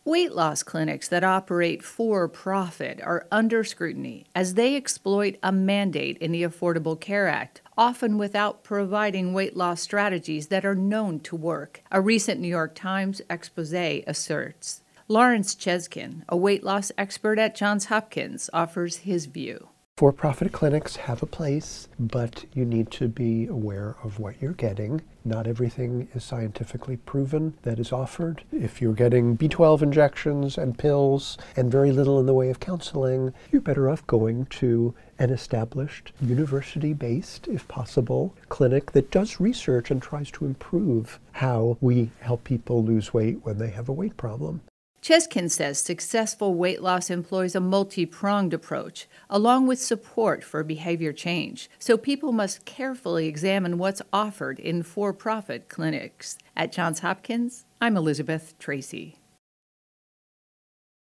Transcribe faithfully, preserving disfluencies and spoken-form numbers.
Weight loss clinics that operate for profit are under scrutiny as they exploit a mandate in the Affordable Care Act, often without providing weight loss strategies that are known to work, a recent New York Times expose asserts. Lawrence Cheskin, a weight loss expert at Johns Hopkins, offers his view. For-profit clinics have a place, but you need to be aware of what you're getting. Not everything is scientifically proven that is offered. If you're getting B twelve injections and pills and very little in the way of counseling, you're better off going to an established, university-based, if possible, clinic that does research and tries to improve how we help people lose weight when they have a weight problem. Cheskin says successful weight loss employs a multi-pronged approach, along with support for behavior change, so people must carefully examine what's offered in for-profit clinics. At Johns Hopkins, I'm Elizabeth Tracy.